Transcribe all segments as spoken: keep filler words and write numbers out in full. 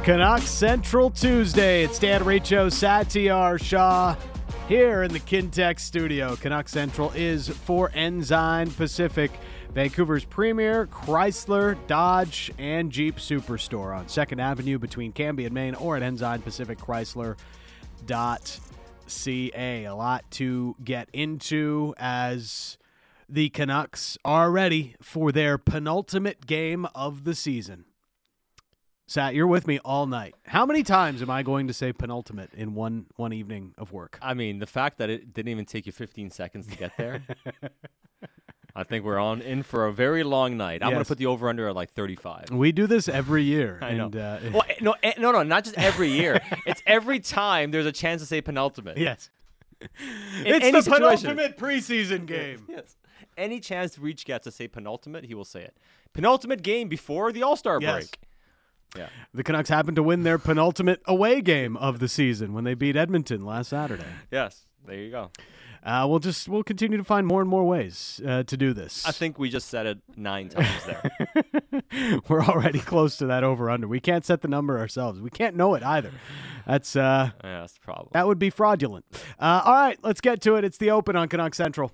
Canucks Central Tuesday. It's Dan Riccio, Satyar Shah here in the Kintech studio. Canucks Central is for Ensign Pacific, Vancouver's premier Chrysler, Dodge, and Jeep Superstore on second Avenue between Cambie and Maine, or at ensign pacific chrysler dot c a. A lot to get into as the Canucks are ready for their penultimate game of the season. Sat, you're with me all night. How many times am I going to say penultimate in one one evening of work? I mean, the fact that it didn't even take you fifteen seconds to get there, I think we're on in for a very long night. I'm Yes. going to put the over-under at like thirty-five. We do this every year. I know. and, uh, Well, eh, no, eh, no, no, not just every year. It's every time there's a chance to say penultimate. Yes. In It's any the situation. penultimate preseason game. Yes. Any chance Reach gets to say penultimate, he will say it. Penultimate game before the All-Star Yes. break. Yeah. The Canucks happened to win their penultimate away game of the season when they beat Edmonton last Saturday. Yes. There you go. Uh, we'll just we'll continue to find more and more ways uh, to do this. I think we just said it nine times there. We're already close to that over under. We can't set the number ourselves. We can't know it either. That's uh, Yeah, that's the problem. that would be fraudulent. Uh, all right, let's get to it. It's the Open on Canuck Central.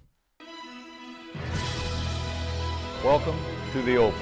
Welcome to the Open.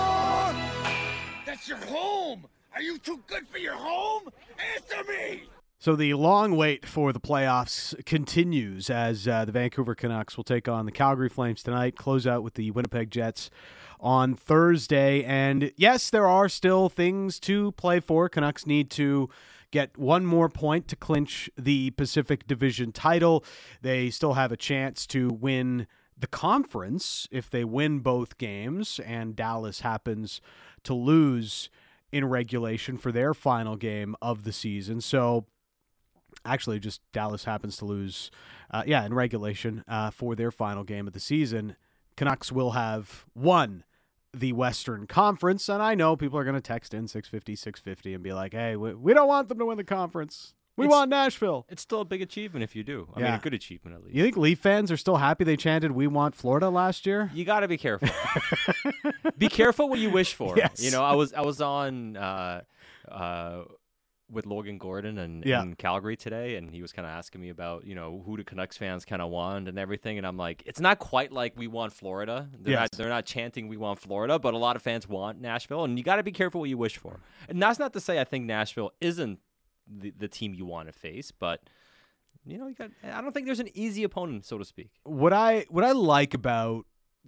That's your home! Are you too good for your home? Answer me! So the long wait for the playoffs continues as uh, the Vancouver Canucks will take on the Calgary Flames tonight, close out with the Winnipeg Jets on Thursday. And yes, there are still things to play for. Canucks need to get one more point to clinch the Pacific Division title. They still have a chance to win the conference if they win both games, and Dallas happens to lose in regulation for their final game of the season. So actually just Dallas happens to lose, uh, yeah, in regulation uh, for their final game of the season. Canucks will have won the Western Conference, and I know people are going to text in six fifty, six fifty and be like, hey, we, we don't want them to win the conference. We It's- want Nashville. It's still a big achievement if you do. I Yeah. mean, a good achievement at least. You think Leaf fans are still happy they chanted "We want Florida" last year? You got to be careful. Be careful what you wish for. Yes. You know, I was I was on uh, uh, with Logan Gordon and Yeah. in Calgary today, and he was kind of asking me about, you know, who do Canucks fans kind of want and everything, and I'm like, it's not quite like we want Florida. They're Yes. not they're not chanting we want Florida, but a lot of fans want Nashville, and you got to be careful what you wish for. And that's not to say I think Nashville isn't the the team you want to face, but you know, you got I don't think there's an easy opponent, so to speak. What I what I like about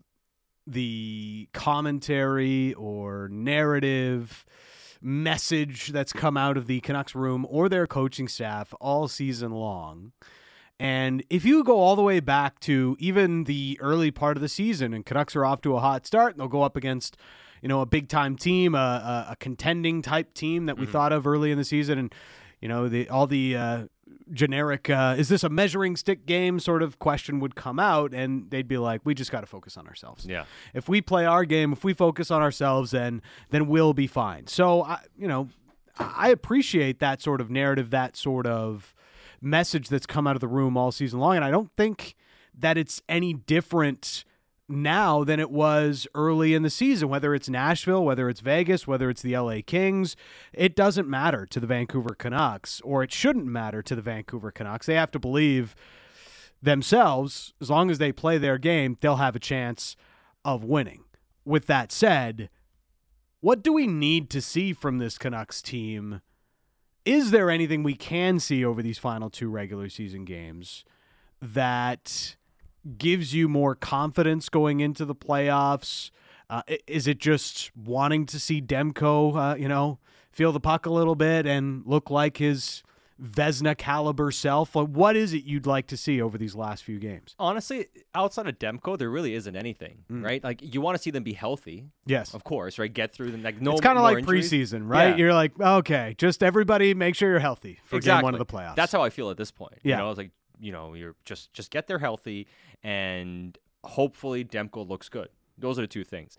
the commentary or narrative message that's come out of the Canucks room or their coaching staff all season long, and if you go all the way back to even the early part of the season and Canucks are off to a hot start and they'll go up against, you know, a big time team, a, a, a contending type team that we Mhm. thought of early in the season, and you know, the all the uh, generic, uh, is this a measuring stick game sort of question would come out, and they'd be like, we just got to focus on ourselves. Yeah. If we play our game, if we focus on ourselves, then then we'll be fine. So, I, you know, I appreciate that sort of narrative, that sort of message that's come out of the room all season long, and I don't think that it's any different now than it was early in the season, whether it's Nashville, whether it's Vegas, whether it's the L A Kings. It doesn't matter to the Vancouver Canucks, or it shouldn't matter to the Vancouver Canucks. They have to believe themselves, as long as they play their game, they'll have a chance of winning. With that said, what do we need to see from this Canucks team? Is there anything we can see over these final two regular season games that gives you more confidence going into the playoffs? Uh, i- is it just wanting to see Demko, uh, you know, feel the puck a little bit and look like his Vezina caliber self? Like, what is it you'd like to see over these last few games? Honestly, outside of Demko, there really isn't anything, Mm. right? Like, you want to see them be healthy, Yes. of course, right? Get through them. Like, no, It's kind of more like injuries. preseason, right? Yeah. You're like, okay, just everybody make sure you're healthy for game one of the playoffs. That's how I feel at this point. Yeah. You know, it's like, you know, you're just just get there healthy, and hopefully Demko looks good. Those are the two things.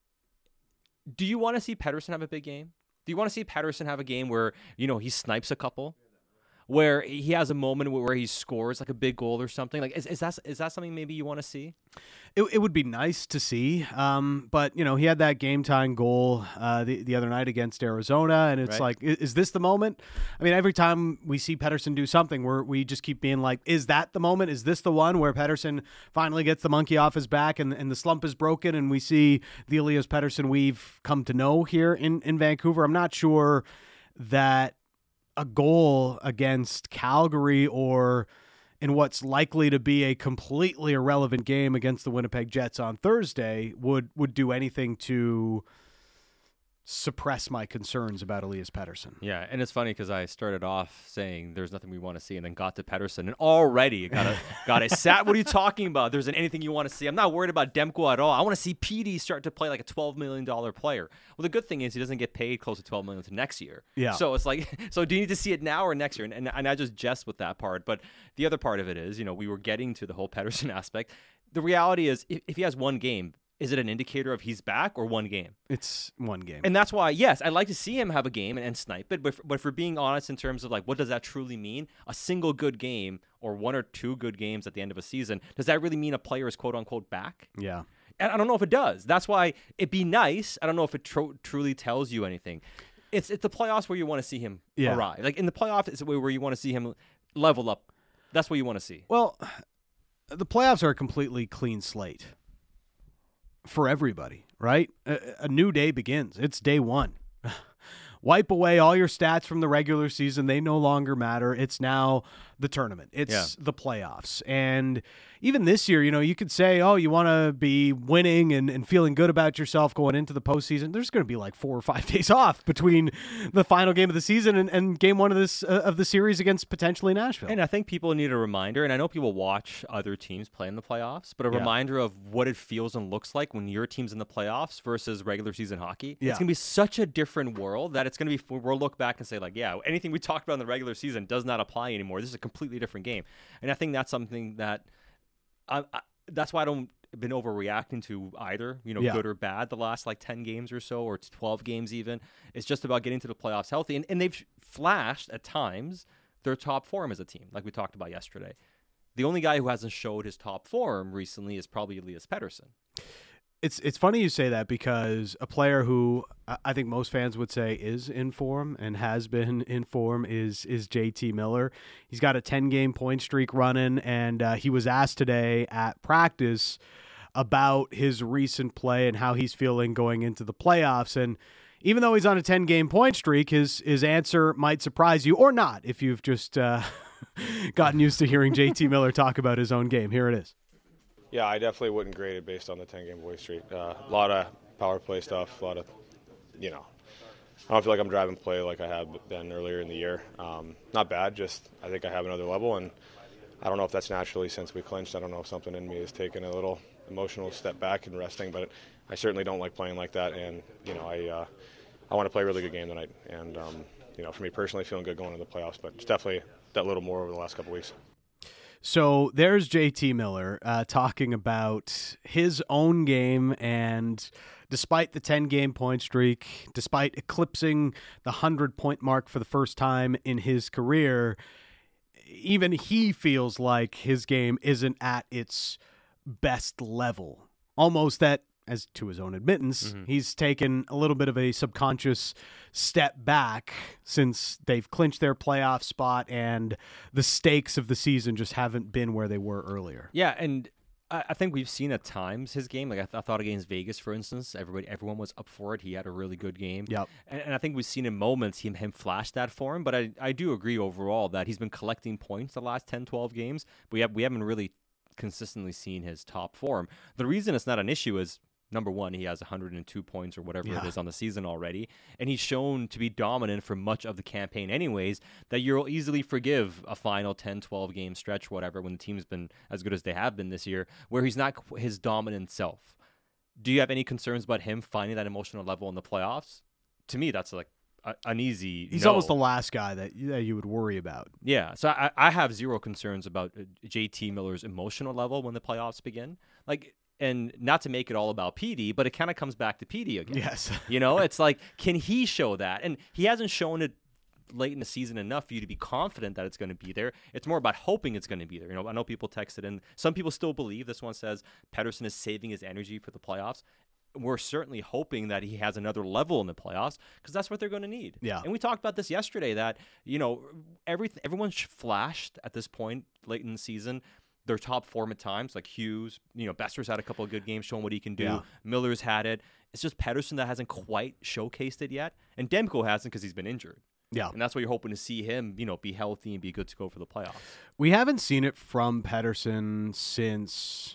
Do you want to see Pettersson have a big game? Do you want to see Pettersson have a game where, you know, he snipes a couple? where he has a moment where he scores like a big goal or something? Like, is, is that is that something maybe you want to see? It, it would be nice to see, um, but you know he had that game time goal uh, the the other night against Arizona, and it's Right. like, is, is this the moment? I mean, every time we see Pettersson do something, where we just keep being like, is that the moment? Is this the one where Pettersson finally gets the monkey off his back and and the slump is broken, and we see the Elias Pettersson we've come to know here in in Vancouver? I'm not sure that a goal against Calgary or in what's likely to be a completely irrelevant game against the Winnipeg Jets on Thursday would would do anything to suppress my concerns about Elias Pettersson. Yeah, and it's funny because I started off saying there's nothing we want to see, and then got to Pettersson, and already got a got a sat. What are you talking about? There isn't anything you want to see. I'm not worried about Demko at all. I want to see P D start to play like a twelve million dollars player. Well, the good thing is he doesn't get paid close to twelve million dollars to next year. Yeah. So it's like, so do you need to see it now or next year? And, and, and I just jest with that part. But the other part of it is, you know, we were getting to the whole Pettersson aspect. The reality is, if, if he has one game, is it an indicator of he's back or one game? It's one game. And that's why, yes, I'd like to see him have a game and, and snipe it. But for, but for being honest in terms of like, what does that truly mean? A single good game or one or two good games at the end of a season, does that really mean a player is quote unquote back? Yeah. And I don't know if it does. That's why it'd be nice. I don't know if it tro- truly tells you anything. It's it's the playoffs where you want to see him Yeah. arrive. Like in the playoffs, it's where you want to see him level up. That's what you want to see. Well, the playoffs are a completely clean slate for everybody, right? A, a new day begins. It's day one. Wipe away all your stats from the regular season. They no longer matter. It's now the tournament. It's Yeah. the playoffs. And even this year, you know, you could say, oh, you want to be winning and, and feeling good about yourself going into the postseason. There's going to be like four or five days off between the final game of the season and, and game one of this uh, of the series against potentially Nashville. And I think people need a reminder, and I know people watch other teams play in the playoffs, but a Yeah. reminder of what it feels and looks like when your team's in the playoffs versus regular season hockey. Yeah. It's going to be such a different world that it's going to be, we'll look back and say like, yeah, anything we talked about in the regular season does not apply anymore. This is a completely different game. And I think that's something that, I, I, that's why I don't been overreacting to either, you know, Yeah. good or bad the last like ten games or so, or twelve games even. It's just about getting to the playoffs healthy. And, and they've flashed at times their top form as a team, like we talked about yesterday. The only guy who hasn't showed his top form recently is probably Elias Pettersson. It's it's funny you say that because a player who I I think most fans would say is in form and has been in form is is J T Miller. He's got a ten-game point streak running, and uh, he was asked today at practice about his recent play and how he's feeling going into the playoffs. And even though he's on a ten-game point streak, his his answer might surprise you or not if you've just uh, gotten used to hearing J T Miller talk about his own game. Here it is. Yeah, I definitely wouldn't grade it based on the ten-game point streak. Uh, a lot of power play stuff, a lot of, you know, I don't feel like I'm driving play like I have been earlier in the year. Um, not bad, just I think I have another level, and I don't know if that's naturally since we clinched. I don't know if something in me has taken a little emotional step back and resting, but I certainly don't like playing like that, and, you know, I uh, I want to play a really good game tonight, and, um, you know, for me personally, feeling good going into the playoffs, but it's definitely that little more over the last couple weeks. So there's J T Miller uh, talking about his own game, and despite the ten-game point streak, despite eclipsing the hundred-point mark for the first time in his career, even he feels like his game isn't at its best level. Almost that, as to his own admittance, Mm-hmm. he's taken a little bit of a subconscious step back since they've clinched their playoff spot, and the stakes of the season just haven't been where they were earlier. Yeah, and I, I think we've seen at times his game. Like I, th- I thought against Vegas, for instance, everybody, everyone was up for it. He had a really good game. Yep. And, and I think we've seen in moments him him flash that form. But I, I do agree overall that he's been collecting points the last ten, twelve games. We have we haven't really consistently seen his top form. The reason it's not an issue is, number one, he has one hundred two points or whatever Yeah. it is on the season already, and he's shown to be dominant for much of the campaign anyways, that you'll easily forgive a final ten, twelve game stretch, whatever, when the team's been as good as they have been this year, where he's not qu- his dominant self. Do you have any concerns about him finding that emotional level in the playoffs? To me, that's like a, an easy He's no. almost the last guy that, that you would worry about. Yeah, so I, I have zero concerns about uh, J T Miller's emotional level when the playoffs begin. Like, and not to make it all about P D, but it kind of comes back to P D again. Yes. You know, it's like, can he show that? And he hasn't shown it late in the season enough for you to be confident that it's going to be there. It's more about hoping it's going to be there. You know, I know people texted in. Some people still believe. This one says Pettersson is saving his energy for the playoffs. We're certainly hoping that he has another level in the playoffs because that's what they're going to need. Yeah. And we talked about this yesterday that, you know, everything, everyone's flashed at this point late in the season. Their top form at times, like Hughes, you know, Besser's had a couple of good games showing what he can do. Yeah. Miller's had it. It's just Pettersson that hasn't quite showcased it yet. And Demko hasn't because he's been injured. Yeah. And that's why you're hoping to see him, you know, be healthy and be good to go for the playoffs. We haven't seen it from Pettersson since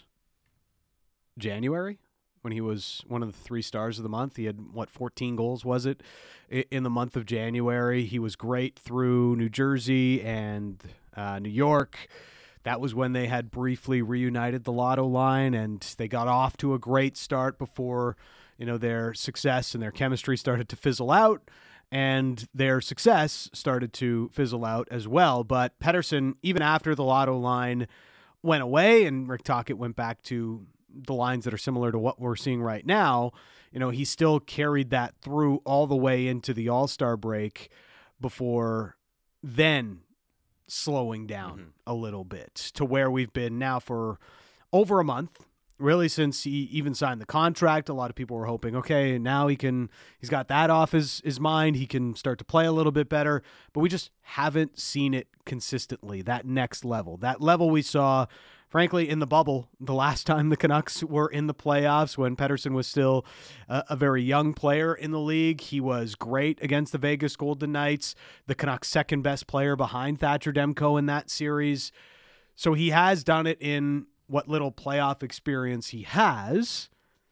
January, when he was one of the three stars of the month. He had, what, fourteen goals, was it, in the month of January. He was great through New Jersey and uh, New York. That was when they had briefly reunited the Lotto line, and they got off to a great start before, you know, their success and their chemistry started to fizzle out, and their success started to fizzle out as well. But Pettersson, even after the Lotto line went away and Rick Tocchet went back to the lines that are similar to what we're seeing right now, you know, he still carried that through all the way into the All-Star break before then slowing down Mm-hmm. a little bit to where we've been now for over a month, really, since he even signed the contract. A lot of people were hoping, okay, now he can, he's got that off his, his mind. He can start to play a little bit better, but we just haven't seen it consistently, that next level, that level we saw, frankly, in the bubble, the last time the Canucks were in the playoffs, when Pettersson was still a, a very young player in the league. He was great against the Vegas Golden Knights, the Canucks' second best player behind Thatcher Demko in that series. So he has done it in what little playoff experience he has.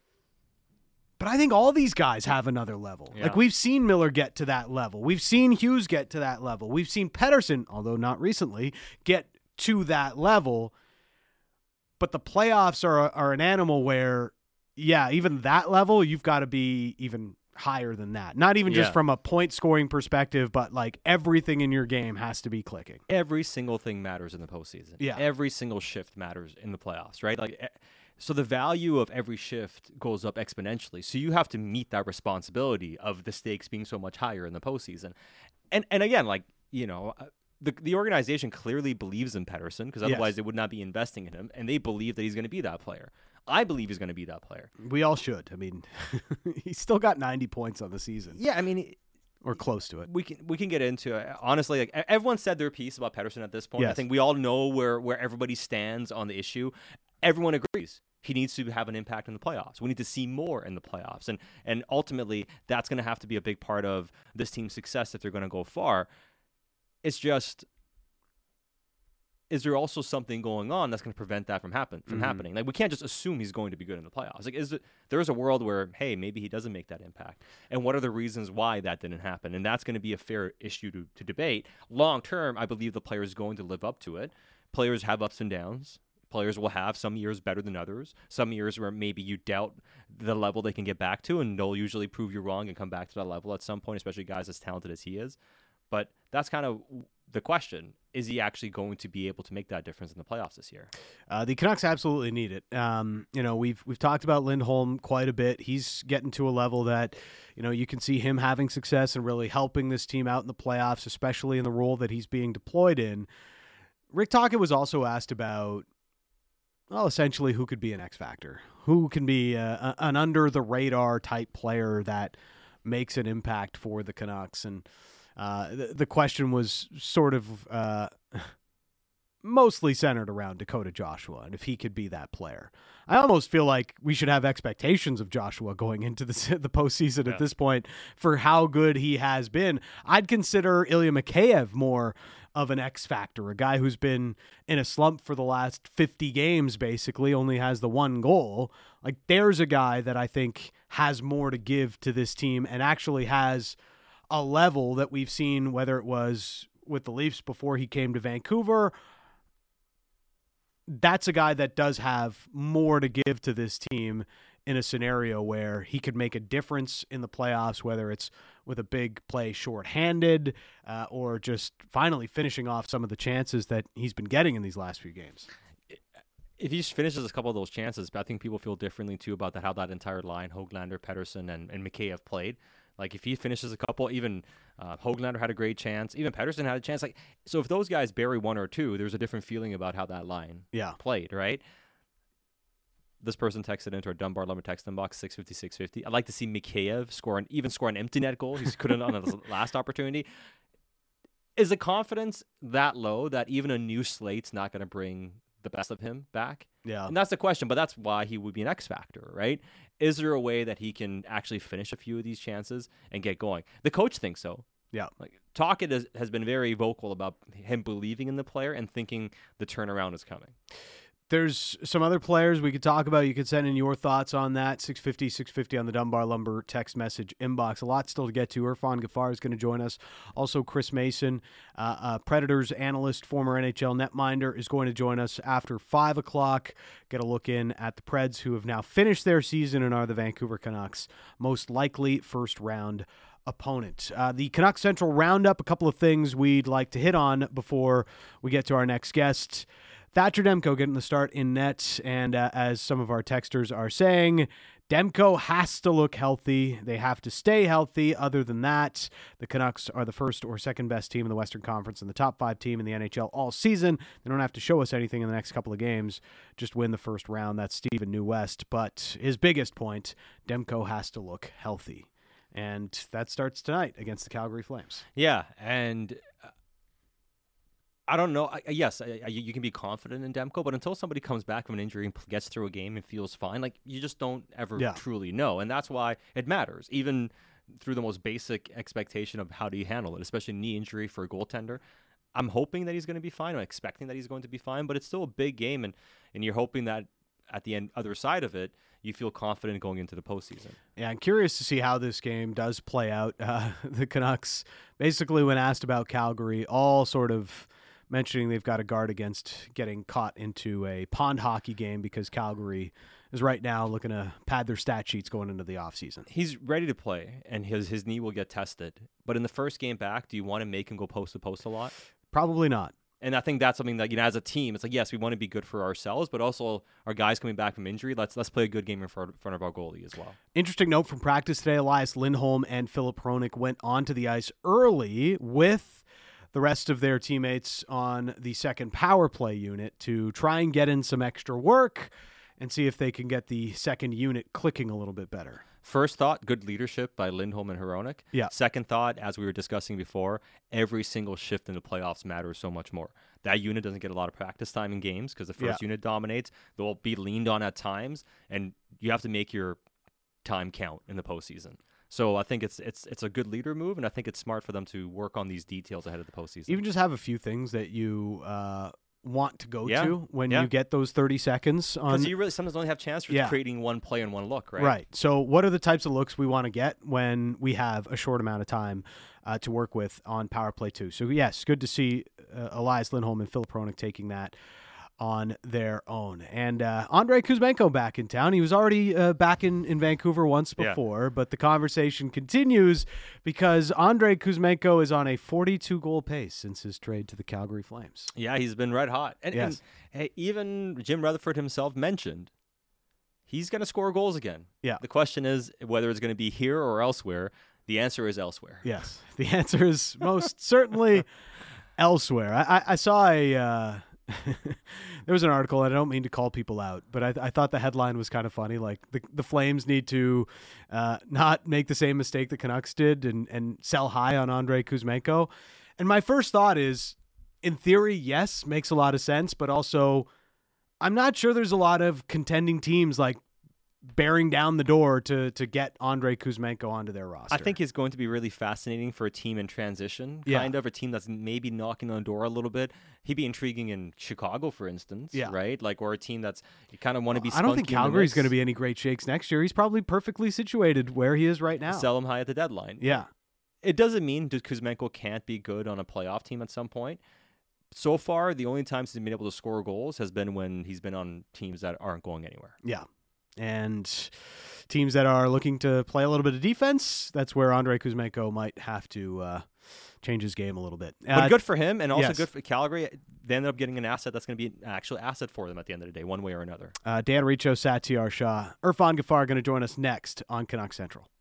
But I think all these guys have another level. Yeah. Like, we've seen Miller get to that level. We've seen Hughes get to that level. We've seen Pettersson, although not recently, get to that level. But the playoffs are are an animal where, yeah, even that level, you've got to be even higher than that. Not even just Yeah. from a point scoring perspective, but like everything in your game has to be clicking. Every single thing matters in the postseason. Yeah. Every single shift matters in the playoffs, right? Like, eh, so the value of every shift goes up exponentially. So you have to meet that responsibility of the stakes being so much higher in the postseason. And and again, like, you know, the the organization clearly believes in Pettersson because otherwise Yes. they would not be investing in him, and they believe that he's going to be that player. I believe he's going to be that player. We all should. I mean, he's still got ninety points on the season, Yeah, I mean, or close to it. we can we can get into it. Honestly, like, e- everyone said their piece about Pettersson at this point. I Yes. think we all know where where everybody stands on the issue. Everyone agrees he needs to have an impact in the playoffs. We need to see more in the playoffs, and and ultimately that's going to have to be a big part of this team's success if they're going to go far. It's just, is there also something going on that's going to prevent that from happen from Mhm. happening? Like, we can't just assume he's going to be good in the playoffs. Like, is it, there is a world where, hey, maybe he doesn't make that impact, and what are the reasons why that didn't happen? And that's going to be a fair issue to to debate. Long term, I believe the player is going to live up to it. Players have ups and downs. Players will have some years better than others. Some years where maybe you doubt the level they can get back to, and they'll usually prove you wrong and come back to that level at some point, especially guys as talented as he is. But that's kind of the question. Is he actually going to be able to make that difference in the playoffs this year? Uh, the Canucks absolutely need it. Um, you know, we've we've talked about Lindholm quite a bit. He's getting to a level that, you know, you can see him having success and really helping this team out in the playoffs, especially in the role that he's being deployed in. Rick Tocchet was also asked about, well, essentially who could be an X factor, who can be a, a, an under the radar type player that makes an impact for the Canucks. And uh, the, the question was sort of uh, mostly centered around Dakota Joshua and if he could be that player. I almost feel like we should have expectations of Joshua going into the, the postseason Yeah. at this point for how good he has been. I'd consider Ilya Mikheyev more of an X factor, a guy who's been in a slump for the last fifty games, basically, only has the one goal. Like, there's a guy that I think has more to give to this team and actually has a level that we've seen, whether it was with the Leafs before he came to Vancouver. That's a guy that does have more to give to this team in a scenario where he could make a difference in the playoffs, whether it's with a big play shorthanded uh, or just finally finishing off some of the chances that he's been getting in these last few games. If he just finishes a couple of those chances, I think people feel differently too about that, how that entire line, Höglander, Pettersson, and, and Mikheyev played. Like if he finishes a couple, even uh, Höglander had a great chance. Even Pettersson had a chance. Like so, if those guys bury one or two, there's a different feeling about how that line Yeah. played, right? This person texted into our Dunbar Lumber text inbox six fifty, six fifty. I'd like to see Mikheyev score an, even score an empty net goal. He couldn't on the last opportunity. Is the confidence that low that even a new slate's not going to bring the best of him back? Yeah. And that's the question, but that's why he would be an X factor, right? Is there a way that he can actually finish a few of these chances and get going? The coach thinks so. Yeah. Like Tocchet has, has been very vocal about him believing in the player and thinking the turnaround is coming. There's some other players we could talk about. You could send in your thoughts on that. six fifty, six fifty on the Dunbar Lumber text message inbox. A lot still to get to. Irfan Gaffar is going to join us. Also, Chris Mason, uh, uh, Predators analyst, former N H L netminder, is going to join us after five o'clock. Get a look in at the Preds, who have now finished their season and are the Vancouver Canucks' most likely first-round opponent. Uh, the Canucks Central Roundup, a couple of things we'd like to hit on before we get to our next guest. Thatcher Demko getting the start in net, and uh, as some of our texters are saying, Demko has to look healthy. They have to stay healthy. Other than that, the Canucks are the first or second best team in the Western Conference and the top five team in the N H L all season. They don't have to show us anything in the next couple of games. Just win the first round. That's Stephen New West. But his biggest point, Demko has to look healthy. And that starts tonight against the Calgary Flames. Yeah, and uh, I don't know. I, yes, I, I, you can be confident in Demko, but until somebody comes back from an injury and gets through a game and feels fine, like you just don't ever Yeah. truly know. And that's why it matters, even through the most basic expectation of how do you handle it, especially knee injury for a goaltender. I'm hoping that he's going to be fine. I'm expecting that he's going to be fine, but it's still a big game, and, and you're hoping that at the end, other side of it, you feel confident going into the postseason. Yeah, I'm curious to see how this game does play out. Uh, the Canucks, basically when asked about Calgary, all sort of mentioning they've got to guard against getting caught into a pond hockey game because Calgary is right now looking to pad their stat sheets going into the offseason. He's ready to play, and his, his knee will get tested. But in the first game back, do you want to make him go post to post a lot? Probably not. And I think that's something that, you know, as a team, it's like, yes, we want to be good for ourselves, but also our guys coming back from injury, let's let's play a good game in front, front of our goalie as well. Interesting note from practice today, Elias Lindholm and Philip Hronik went onto the ice early with the rest of their teammates on the second power play unit to try and get in some extra work and see if they can get the second unit clicking a little bit better. First thought, good leadership by Lindholm and Hronik. Yeah. Second thought, as we were discussing before, every single shift in the playoffs matters so much more. That unit doesn't get a lot of practice time in games because the first Yeah. unit dominates. They'll be leaned on at times, and you have to make your time count in the postseason. So I think it's it's it's a good leader move, and I think it's smart for them to work on these details ahead of the postseason. Even just have a few things that you uh, want to go Yeah. to when Yeah. you get those thirty seconds on. Because you really sometimes only have chance for Yeah. creating one play and one look, right? Right. So what are the types of looks we want to get when we have a short amount of time uh, to work with on power play two? So, yes, good to see uh, Elias Lindholm and Philip Hronik taking that on their own. And uh, Andrei Kuzmenko back in town. He was already uh, back in, in Vancouver once Yeah. before, but the conversation continues because Andrei Kuzmenko is on a forty-two goal pace since his trade to the Calgary Flames. Yeah, he's been red hot. And, Yes. and hey, even Jim Rutherford himself mentioned he's going to score goals again. Yeah. The question is whether it's going to be here or elsewhere. The answer is elsewhere. Yes, the answer is most certainly elsewhere. I, I, I saw a uh, there was an article, and I don't mean to call people out, but I, I thought the headline was kind of funny. Like the the Flames need to uh, not make the same mistake the Canucks did and and sell high on Andrei Kuzmenko. And my first thought is, in theory, yes, makes a lot of sense, but also I'm not sure there's a lot of contending teams like bearing down the door to to get Andrei Kuzmenko onto their roster. I think it's going to be really fascinating for a team in transition, Yeah. kind of a team that's maybe knocking on the door a little bit. He'd be intriguing in Chicago, for instance, Yeah. right? Like, or a team that's you kind of want to be. I don't think spunky in the Calgary's mix. going to be any great shakes next year. He's probably perfectly situated where he is right now. Sell him high at the deadline. Yeah. It doesn't mean that Kuzmenko can't be good on a playoff team at some point. So far, the only times he's been able to score goals has been when he's been on teams that aren't going anywhere. Yeah. And teams that are looking to play a little bit of defense, that's where Andrei Kuzmenko might have to uh, change his game a little bit. But Uh, good for him, and also yes. good for Calgary. They ended up getting an asset that's going to be an actual asset for them at the end of the day, one way or another. uh, Dan Riccio, Satyar Shah, Irfan Gaffar are going to join us next on Canuck Central.